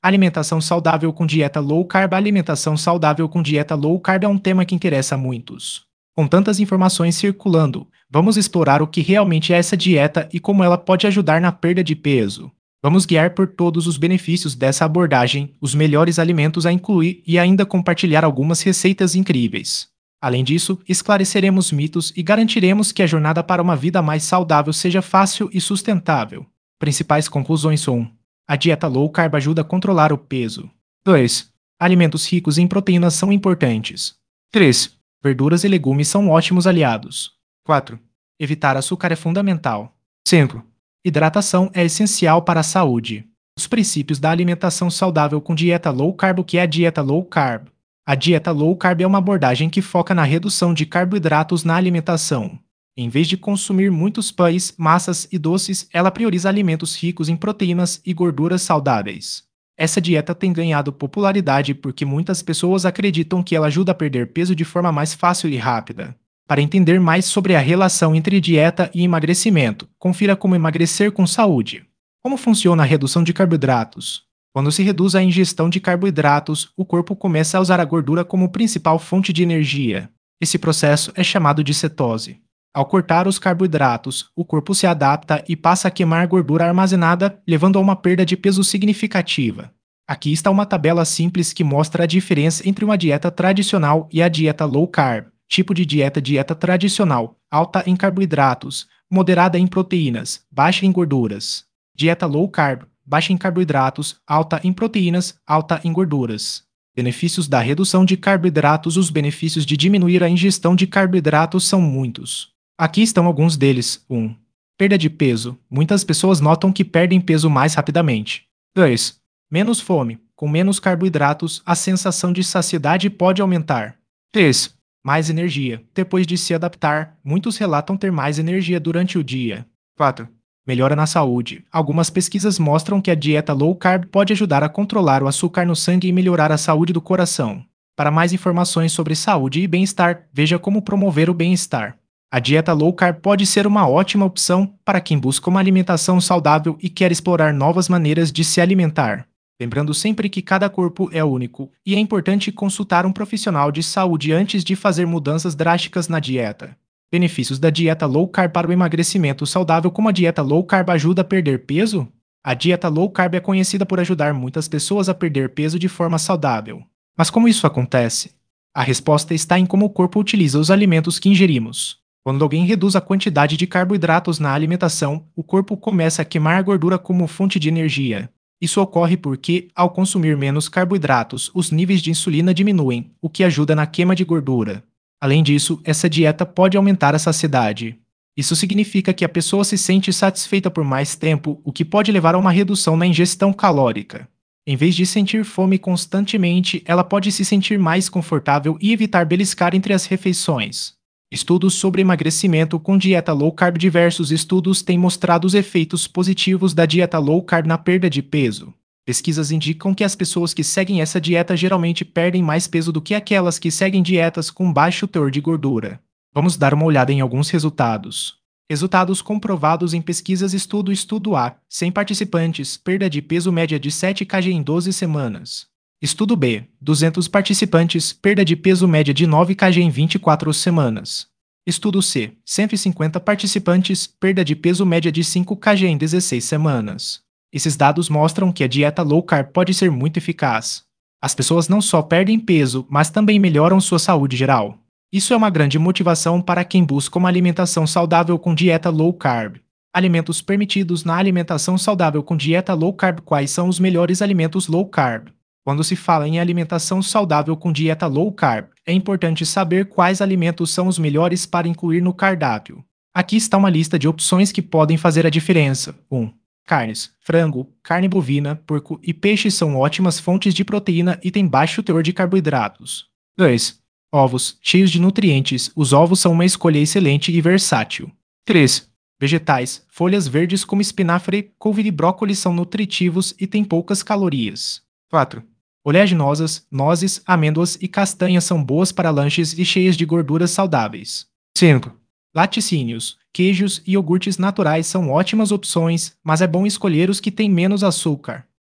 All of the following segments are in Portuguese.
Alimentação saudável com dieta low carb. A alimentação saudável com dieta low carb é um tema que interessa a muitos. Com tantas informações circulando, vamos explorar o que realmente é essa dieta e como ela pode ajudar na perda de peso. Vamos guiar por todos os benefícios dessa abordagem, os melhores alimentos a incluir e ainda compartilhar algumas receitas incríveis. Além disso, esclareceremos mitos e garantiremos que a jornada para uma vida mais saudável seja fácil e sustentável. Principais conclusões são: a dieta low carb ajuda a controlar o peso. 2. Alimentos ricos em proteínas são importantes. 3. Verduras e legumes são ótimos aliados. 4. Evitar açúcar é fundamental. 5. Hidratação é essencial para a saúde. Os princípios da alimentação saudável com dieta low carb. O que é a dieta low carb? A dieta low carb é uma abordagem que foca na redução de carboidratos na alimentação. Em vez de consumir muitos pães, massas e doces, ela prioriza alimentos ricos em proteínas e gorduras saudáveis. Essa dieta tem ganhado popularidade porque muitas pessoas acreditam que ela ajuda a perder peso de forma mais fácil e rápida. Para entender mais sobre a relação entre dieta e emagrecimento, confira como emagrecer com saúde. Como funciona a redução de carboidratos? Quando se reduz a ingestão de carboidratos, o corpo começa a usar a gordura como principal fonte de energia. Esse processo é chamado de cetose. Ao cortar os carboidratos, o corpo se adapta e passa a queimar gordura armazenada, levando a uma perda de peso significativa. Aqui está uma tabela simples que mostra a diferença entre uma dieta tradicional e a dieta low carb. Tipo de dieta: dieta tradicional, alta em carboidratos, moderada em proteínas, baixa em gorduras. Dieta low carb, baixa em carboidratos, alta em proteínas, alta em gorduras. Benefícios da redução de carboidratos. Os benefícios de diminuir a ingestão de carboidratos são muitos. Aqui estão alguns deles. 1. Perda de peso. Muitas pessoas notam que perdem peso mais rapidamente. 2. Menos fome. Com menos carboidratos, a sensação de saciedade pode aumentar. 3. Mais energia. Depois de se adaptar, muitos relatam ter mais energia durante o dia. 4. Melhora na saúde. Algumas pesquisas mostram que a dieta low carb pode ajudar a controlar o açúcar no sangue e melhorar a saúde do coração. Para mais informações sobre saúde e bem-estar, veja como promover o bem-estar. A dieta low carb pode ser uma ótima opção para quem busca uma alimentação saudável e quer explorar novas maneiras de se alimentar. Lembrando sempre que cada corpo é único e é importante consultar um profissional de saúde antes de fazer mudanças drásticas na dieta. Benefícios da dieta low carb para o emagrecimento saudável. Como a dieta low carb ajuda a perder peso? A dieta low carb é conhecida por ajudar muitas pessoas a perder peso de forma saudável. Mas como isso acontece? A resposta está em como o corpo utiliza os alimentos que ingerimos. Quando alguém reduz a quantidade de carboidratos na alimentação, o corpo começa a queimar a gordura como fonte de energia. Isso ocorre porque, ao consumir menos carboidratos, os níveis de insulina diminuem, o que ajuda na queima de gordura. Além disso, essa dieta pode aumentar a saciedade. Isso significa que a pessoa se sente satisfeita por mais tempo, o que pode levar a uma redução na ingestão calórica. Em vez de sentir fome constantemente, ela pode se sentir mais confortável e evitar beliscar entre as refeições. Estudos sobre emagrecimento com dieta low carb. Diversos estudos têm mostrado os efeitos positivos da dieta low carb na perda de peso. Pesquisas indicam que as pessoas que seguem essa dieta geralmente perdem mais peso do que aquelas que seguem dietas com baixo teor de gordura. Vamos dar uma olhada em alguns resultados. Resultados comprovados em pesquisas. Estudo A, 100 participantes, perda de peso média de 7 kg em 12 semanas. Estudo B, 200 participantes, perda de peso média de 9 kg em 24 semanas. Estudo C, 150 participantes, perda de peso média de 5 kg em 16 semanas. Esses dados mostram que a dieta low carb pode ser muito eficaz. As pessoas não só perdem peso, mas também melhoram sua saúde geral. Isso é uma grande motivação para quem busca uma alimentação saudável com dieta low carb. Alimentos permitidos na alimentação saudável com dieta low carb. Quais são os melhores alimentos low carb? Quando se fala em alimentação saudável com dieta low carb, é importante saber quais alimentos são os melhores para incluir no cardápio. Aqui está uma lista de opções que podem fazer a diferença. 1. Carnes. Frango, carne bovina, porco e peixe são ótimas fontes de proteína e têm baixo teor de carboidratos. 2. Ovos, cheios de nutrientes. Os ovos são uma escolha excelente e versátil. 3. Vegetais. Folhas verdes como espinafre, couve e brócolis são nutritivos e têm poucas calorias. 4. Oleaginosas, nozes, amêndoas e castanhas são boas para lanches e cheias de gorduras saudáveis. 5. Laticínios, queijos e iogurtes naturais são ótimas opções, mas é bom escolher os que têm menos açúcar.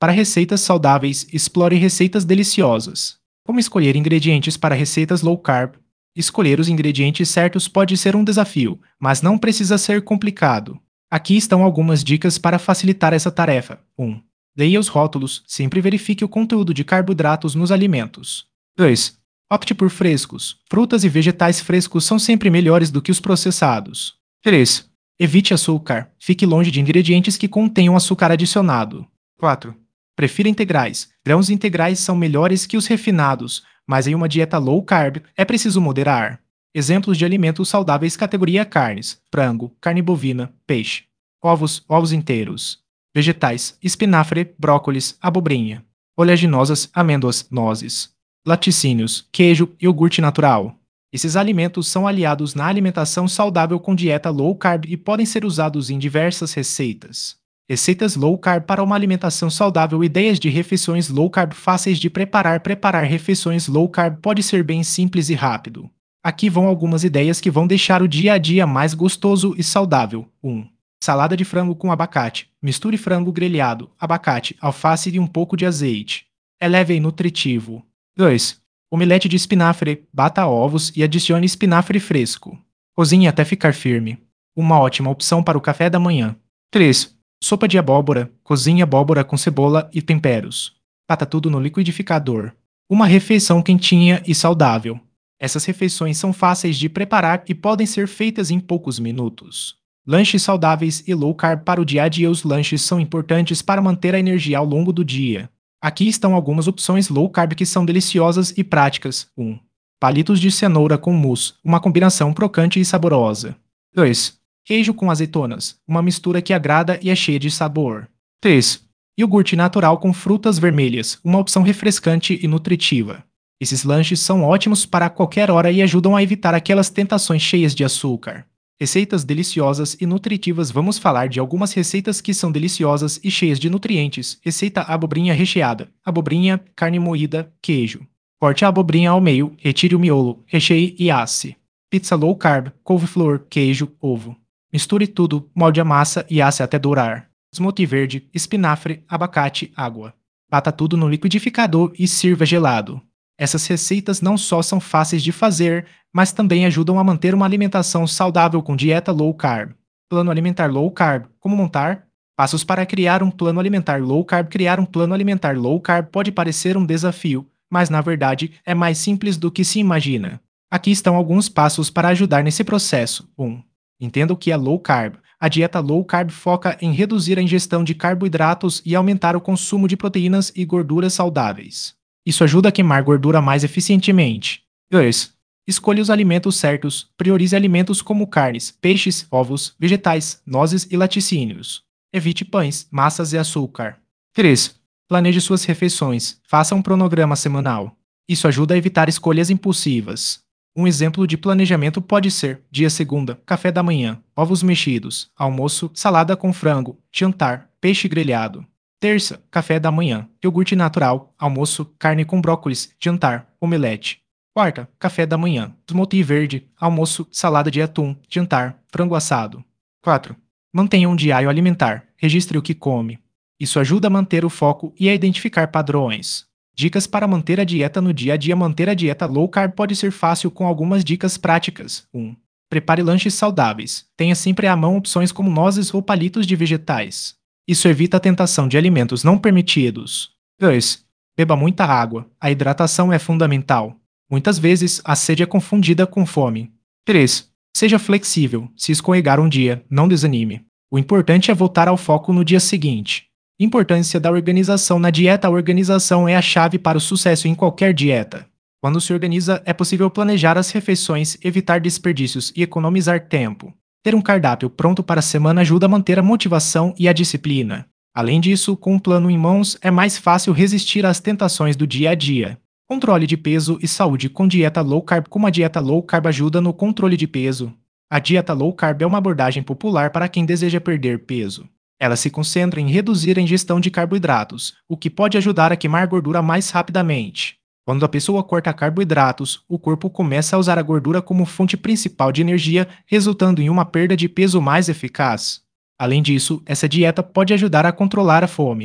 Para receitas saudáveis, explore receitas deliciosas. Como escolher ingredientes para receitas low carb? Escolher os ingredientes certos pode ser um desafio, mas não precisa ser complicado. Aqui estão algumas dicas para facilitar essa tarefa. 1. Leia os rótulos, sempre verifique o conteúdo de carboidratos nos alimentos. 2. Opte por frescos. Frutas e vegetais frescos são sempre melhores do que os processados. 3. Evite açúcar. Fique longe de ingredientes que contenham açúcar adicionado. 4. Prefira integrais. Grãos integrais são melhores que os refinados, mas em uma dieta low carb é preciso moderar. Exemplos de alimentos saudáveis categoria carnes: frango, carne bovina, peixe. Ovos, ovos inteiros. Vegetais: espinafre, brócolis, abobrinha. Oleaginosas, amêndoas, nozes. Laticínios, queijo, iogurte natural. Esses alimentos são aliados na alimentação saudável com dieta low carb e podem ser usados em diversas receitas. Receitas low carb para uma alimentação saudável. Ideias de refeições low carb fáceis de preparar. Preparar refeições low carb pode ser bem simples e rápido. Aqui vão algumas ideias que vão deixar o dia a dia mais gostoso e saudável. 1. Salada de frango com abacate. Misture frango grelhado, abacate, alface e um pouco de azeite. É leve e nutritivo. 2. Omelete de espinafre. Bata ovos e adicione espinafre fresco. Cozinhe até ficar firme. Uma ótima opção para o café da manhã. 3. Sopa de abóbora. Cozinhe abóbora com cebola e temperos. Bata tudo no liquidificador. Uma refeição quentinha e saudável. Essas refeições são fáceis de preparar e podem ser feitas em poucos minutos. Lanches saudáveis e low carb para o dia a dia. Os lanches são importantes para manter a energia ao longo do dia. Aqui estão algumas opções low carb que são deliciosas e práticas. 1. Palitos de cenoura com mousse, uma combinação crocante e saborosa. 2. Queijo com azeitonas, uma mistura que agrada e é cheia de sabor. 3. Iogurte natural com frutas vermelhas, uma opção refrescante e nutritiva. Esses lanches são ótimos para qualquer hora e ajudam a evitar aquelas tentações cheias de açúcar. Receitas deliciosas e nutritivas. Vamos falar de algumas receitas que são deliciosas e cheias de nutrientes. Receita abobrinha recheada. Abobrinha, carne moída, queijo. Corte a abobrinha ao meio, retire o miolo, recheie e asse. Pizza low carb, couve-flor, queijo, ovo. Misture tudo, molde a massa e asse até dourar. Smoothie verde, espinafre, abacate, água. Bata tudo no liquidificador e sirva gelado. Essas receitas não só são fáceis de fazer, mas também ajudam a manter uma alimentação saudável com dieta low carb. Plano alimentar low carb. Como montar? Passos para criar um plano alimentar low carb. Criar um plano alimentar low carb pode parecer um desafio, mas na verdade é mais simples do que se imagina. Aqui estão alguns passos para ajudar nesse processo. 1. Entenda o que é low carb. A dieta low carb foca em reduzir a ingestão de carboidratos e aumentar o consumo de proteínas e gorduras saudáveis. Isso ajuda a queimar gordura mais eficientemente. 2. Escolha os alimentos certos. Priorize alimentos como carnes, peixes, ovos, vegetais, nozes e laticínios. Evite pães, massas e açúcar. 3. Planeje suas refeições. Faça um cronograma semanal. Isso ajuda a evitar escolhas impulsivas. Um exemplo de planejamento pode ser: dia segunda, café da manhã, ovos mexidos; almoço, salada com frango; jantar, peixe grelhado; terça, café da manhã, iogurte natural; almoço, carne com brócolis; jantar, omelete; quarta, café da manhã, smoothie verde; almoço, salada de atum; jantar, frango assado. 4. Mantenha um diário alimentar. Registre o que come. Isso ajuda a manter o foco e a identificar padrões. Dicas para manter a dieta no dia a dia. Manter a dieta low carb pode ser fácil com algumas dicas práticas. 1. Prepare lanches saudáveis. Tenha sempre à mão opções como nozes ou palitos de vegetais. Isso evita a tentação de alimentos não permitidos. 2. Beba muita água. A hidratação é fundamental. Muitas vezes, a sede é confundida com fome. 3. Seja flexível. Se escorregar um dia, não desanime. O importante é voltar ao foco no dia seguinte. Importância da organização na dieta. A organização é a chave para o sucesso em qualquer dieta. Quando se organiza, é possível planejar as refeições, evitar desperdícios e economizar tempo. Ter um cardápio pronto para a semana ajuda a manter a motivação e a disciplina. Além disso, com um plano em mãos, é mais fácil resistir às tentações do dia a dia. Controle de peso e saúde com dieta low carb. Como a dieta low carb ajuda no controle de peso? A dieta low carb é uma abordagem popular para quem deseja perder peso. Ela se concentra em reduzir a ingestão de carboidratos, o que pode ajudar a queimar gordura mais rapidamente. Quando a pessoa corta carboidratos, o corpo começa a usar a gordura como fonte principal de energia, resultando em uma perda de peso mais eficaz. Além disso, essa dieta pode ajudar a controlar a fome.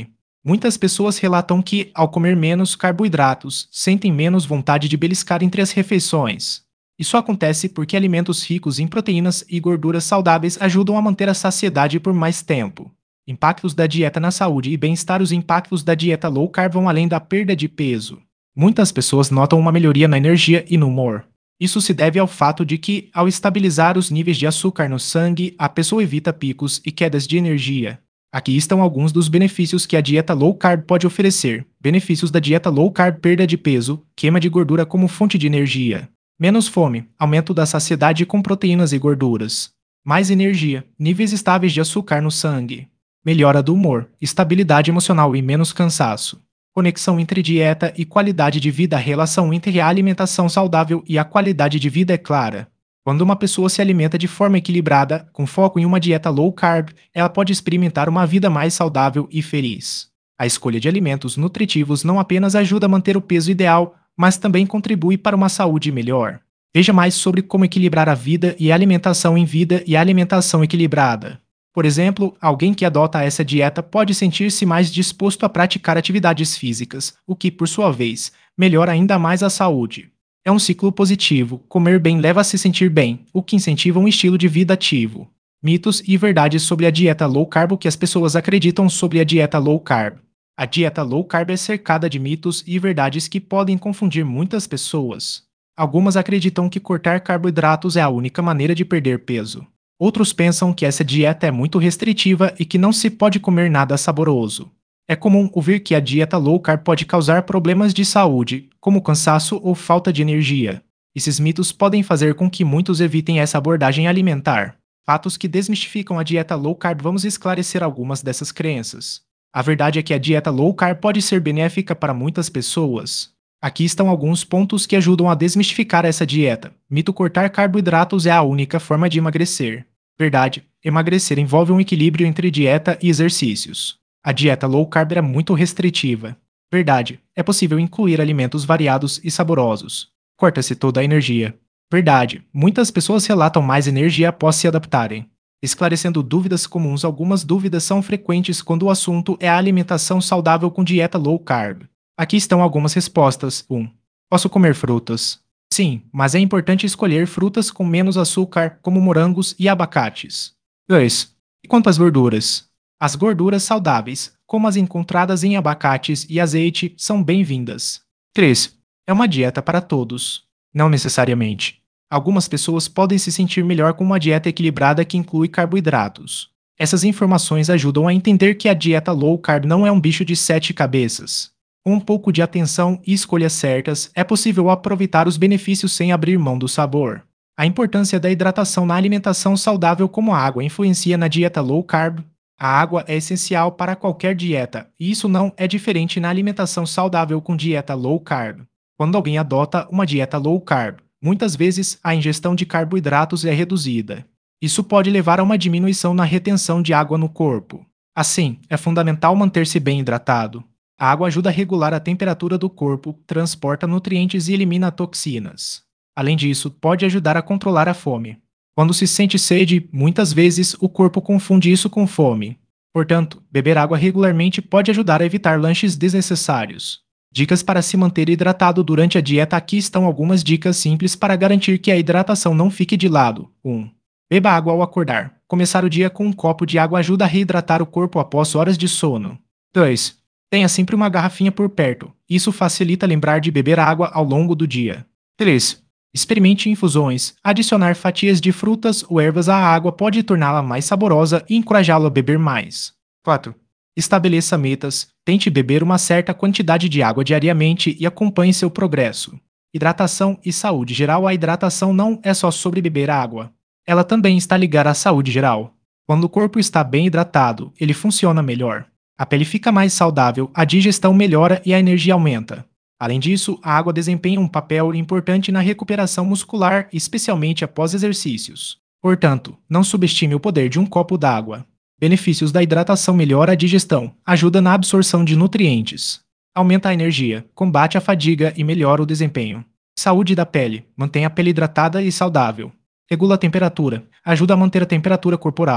Muitas pessoas relatam que, ao comer menos carboidratos, sentem menos vontade de beliscar entre as refeições. Isso acontece porque alimentos ricos em proteínas e gorduras saudáveis ajudam a manter a saciedade por mais tempo. Impactos da dieta na saúde e bem-estar. Os impactos da dieta low carb vão além da perda de peso. Muitas pessoas notam uma melhoria na energia e no humor. Isso se deve ao fato de que, ao estabilizar os níveis de açúcar no sangue, a pessoa evita picos e quedas de energia. Aqui estão alguns dos benefícios que a dieta low carb pode oferecer. Benefícios da dieta low carb: perda de peso, queima de gordura como fonte de energia, menos fome, aumento da saciedade com proteínas e gorduras, mais energia, níveis estáveis de açúcar no sangue, melhora do humor, estabilidade emocional e menos cansaço. Conexão entre dieta e qualidade de vida. A relação entre a alimentação saudável e a qualidade de vida é clara. Quando uma pessoa se alimenta de forma equilibrada, com foco em uma dieta low carb, ela pode experimentar uma vida mais saudável e feliz. A escolha de alimentos nutritivos não apenas ajuda a manter o peso ideal, mas também contribui para uma saúde melhor. Veja mais sobre como equilibrar a vida e a alimentação em Vida e Alimentação Equilibrada. Por exemplo, alguém que adota essa dieta pode sentir-se mais disposto a praticar atividades físicas, o que, por sua vez, melhora ainda mais a saúde. É um ciclo positivo. Comer bem leva a se sentir bem, o que incentiva um estilo de vida ativo. Mitos e verdades sobre a dieta low carb. O que as pessoas acreditam sobre a dieta low carb? A dieta low carb é cercada de mitos e verdades que podem confundir muitas pessoas. Algumas acreditam que cortar carboidratos é a única maneira de perder peso. Outros pensam que essa dieta é muito restritiva e que não se pode comer nada saboroso. É comum ouvir que a dieta low carb pode causar problemas de saúde, como cansaço ou falta de energia. Esses mitos podem fazer com que muitos evitem essa abordagem alimentar. Fatos que desmistificam a dieta low carb. Vamos esclarecer algumas dessas crenças. A verdade é que a dieta low carb pode ser benéfica para muitas pessoas. Aqui estão alguns pontos que ajudam a desmistificar essa dieta. Mito: cortar carboidratos é a única forma de emagrecer. Verdade: emagrecer envolve um equilíbrio entre dieta e exercícios. A dieta low carb é muito restritiva. Verdade: é possível incluir alimentos variados e saborosos. Corta-se toda a energia. Verdade: muitas pessoas relatam mais energia após se adaptarem. Esclarecendo dúvidas comuns. Algumas dúvidas são frequentes quando o assunto é a alimentação saudável com dieta low carb. Aqui estão algumas respostas. 1. Posso comer frutas? Sim, mas é importante escolher frutas com menos açúcar, como morangos e abacates. 2. E quanto às gorduras? As gorduras saudáveis, como as encontradas em abacates e azeite, são bem-vindas. 3. É uma dieta para todos? Não necessariamente. Algumas pessoas podem se sentir melhor com uma dieta equilibrada que inclui carboidratos. Essas informações ajudam a entender que a dieta low carb não é um bicho de 7 cabeças. Com um pouco de atenção e escolhas certas, é possível aproveitar os benefícios sem abrir mão do sabor. A importância da hidratação na alimentação saudável. Como a água influencia na dieta low carb? A água é essencial para qualquer dieta, e isso não é diferente na alimentação saudável com dieta low carb. Quando alguém adota uma dieta low carb, muitas vezes a ingestão de carboidratos é reduzida. Isso pode levar a uma diminuição na retenção de água no corpo. Assim, é fundamental manter-se bem hidratado. A água ajuda a regular a temperatura do corpo, transporta nutrientes e elimina toxinas. Além disso, pode ajudar a controlar a fome. Quando se sente sede, muitas vezes o corpo confunde isso com fome. Portanto, beber água regularmente pode ajudar a evitar lanches desnecessários. Dicas para se manter hidratado durante a dieta. Aqui estão algumas dicas simples para garantir que a hidratação não fique de lado. 1. Beba água ao acordar. Começar o dia com um copo de água ajuda a reidratar o corpo após horas de sono. 2. Tenha sempre uma garrafinha por perto. Isso facilita lembrar de beber água ao longo do dia. 3. Experimente infusões. Adicionar fatias de frutas ou ervas à água pode torná-la mais saborosa e encorajá-lo a beber mais. 4. Estabeleça metas. Tente beber uma certa quantidade de água diariamente e acompanhe seu progresso. Hidratação e saúde geral. A hidratação não é só sobre beber água. Ela também está ligada à saúde geral. Quando o corpo está bem hidratado, ele funciona melhor. A pele fica mais saudável, a digestão melhora e a energia aumenta. Além disso, a água desempenha um papel importante na recuperação muscular, especialmente após exercícios. Portanto, não subestime o poder de um copo d'água. Benefícios da hidratação: melhora a digestão, ajuda na absorção de nutrientes, aumenta a energia, combate a fadiga e melhora o desempenho. Saúde da pele: mantém a pele hidratada e saudável. Regula a temperatura, ajuda a manter a temperatura corporal.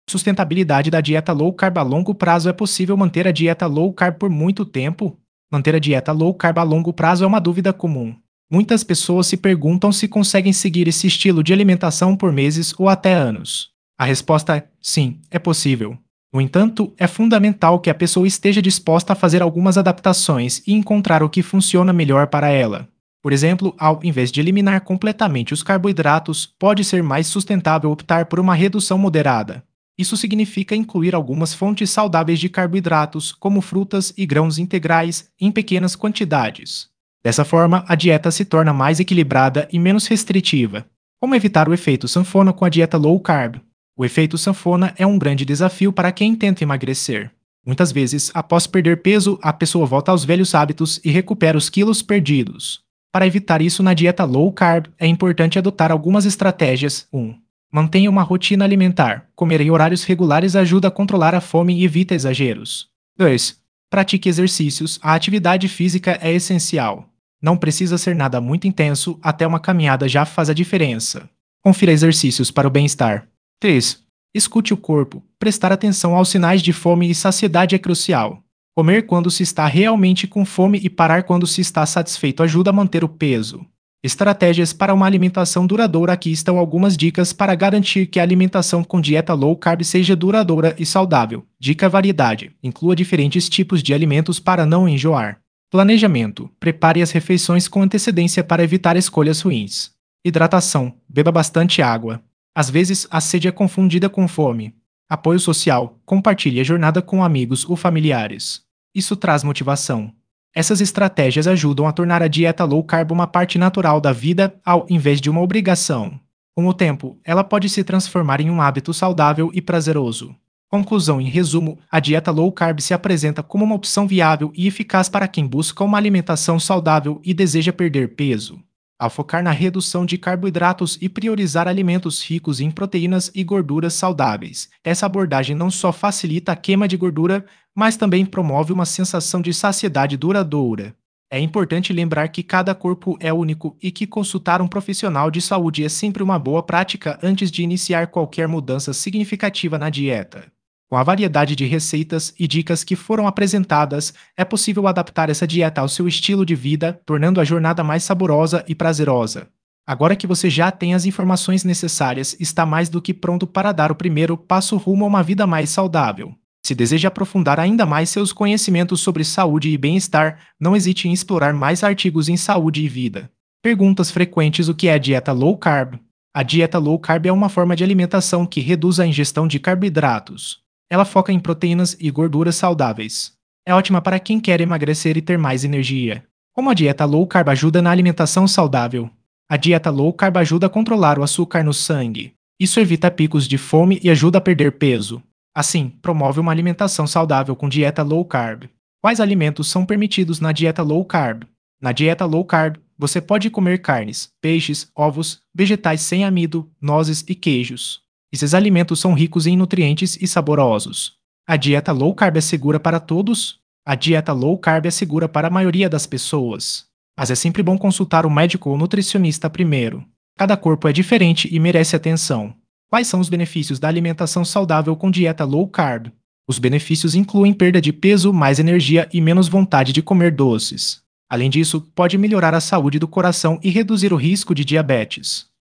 Sustentabilidade da dieta low carb a longo prazo. É possível manter a dieta low carb por muito tempo? Manter a dieta low carb a longo prazo é uma dúvida comum. Muitas pessoas se perguntam se conseguem seguir esse estilo de alimentação por meses ou até anos. A resposta é sim, é possível. No entanto, é fundamental que a pessoa esteja disposta a fazer algumas adaptações e encontrar o que funciona melhor para ela. Por exemplo, ao invés de eliminar completamente os carboidratos, pode ser mais sustentável optar por uma redução moderada. Isso significa incluir algumas fontes saudáveis de carboidratos, como frutas e grãos integrais, em pequenas quantidades. Dessa forma, a dieta se torna mais equilibrada e menos restritiva. Como evitar o efeito sanfona com a dieta low carb? O efeito sanfona é um grande desafio para quem tenta emagrecer. Muitas vezes, após perder peso, a pessoa volta aos velhos hábitos e recupera os quilos perdidos. Para evitar isso na dieta low carb, é importante adotar algumas estratégias. 1. Mantenha uma rotina alimentar. Comer em horários regulares ajuda a controlar a fome e evita exageros. 2. Pratique exercícios. A atividade física é essencial. Não precisa ser nada muito intenso, até uma caminhada já faz a diferença. Confira exercícios para o bem-estar. 3. Escute o corpo. Prestar atenção aos sinais de fome e saciedade é crucial. Comer quando se está realmente com fome e parar quando se está satisfeito ajuda a manter o peso. Estratégias para uma alimentação duradoura. Aqui estão algumas dicas para garantir que a alimentação com dieta low carb seja duradoura e saudável. Dica: variedade. Inclua diferentes tipos de alimentos para não enjoar. Planejamento. Prepare as refeições com antecedência para evitar escolhas ruins. Hidratação. Beba bastante água. Às vezes, a sede é confundida com fome. Apoio social. Compartilhe a jornada com amigos ou familiares. Isso traz motivação. Essas estratégias ajudam a tornar a dieta low carb uma parte natural da vida, ao invés de uma obrigação. Com o tempo, ela pode se transformar em um hábito saudável e prazeroso. Conclusão: em resumo, a dieta low carb se apresenta como uma opção viável e eficaz para quem busca uma alimentação saudável e deseja perder peso. Ao focar na redução de carboidratos e priorizar alimentos ricos em proteínas e gorduras saudáveis, essa abordagem não só facilita a queima de gordura, mas também promove uma sensação de saciedade duradoura. É importante lembrar que cada corpo é único e que consultar um profissional de saúde é sempre uma boa prática antes de iniciar qualquer mudança significativa na dieta. Com a variedade de receitas e dicas que foram apresentadas, é possível adaptar essa dieta ao seu estilo de vida, tornando a jornada mais saborosa e prazerosa. Agora que você já tem as informações necessárias, está mais do que pronto para dar o primeiro passo rumo a uma vida mais saudável. Se deseja aprofundar ainda mais seus conhecimentos sobre saúde e bem-estar, não hesite em explorar mais artigos em saúde e vida. Perguntas frequentes: o que é dieta low carb? A dieta low carb é uma forma de alimentação que reduz a ingestão de carboidratos. Ela foca em proteínas e gorduras saudáveis. É ótima para quem quer emagrecer e ter mais energia. Como a dieta low carb ajuda na alimentação saudável? A dieta low carb ajuda a controlar o açúcar no sangue. Isso evita picos de fome e ajuda a perder peso. Assim, promove uma alimentação saudável com dieta low carb. Quais alimentos são permitidos na dieta low carb? Na dieta low carb, você pode comer carnes, peixes, ovos, vegetais sem amido, nozes e queijos. Esses alimentos são ricos em nutrientes e saborosos. A dieta low carb é segura para todos? A dieta low carb é segura para a maioria das pessoas. Mas é sempre bom consultar um médico ou nutricionista primeiro. Cada corpo é diferente e merece atenção. Quais são os benefícios da alimentação saudável com dieta low carb? Os benefícios incluem perda de peso, mais energia e menos vontade de comer doces. Além disso, pode melhorar a saúde do coração e reduzir o risco de diabetes.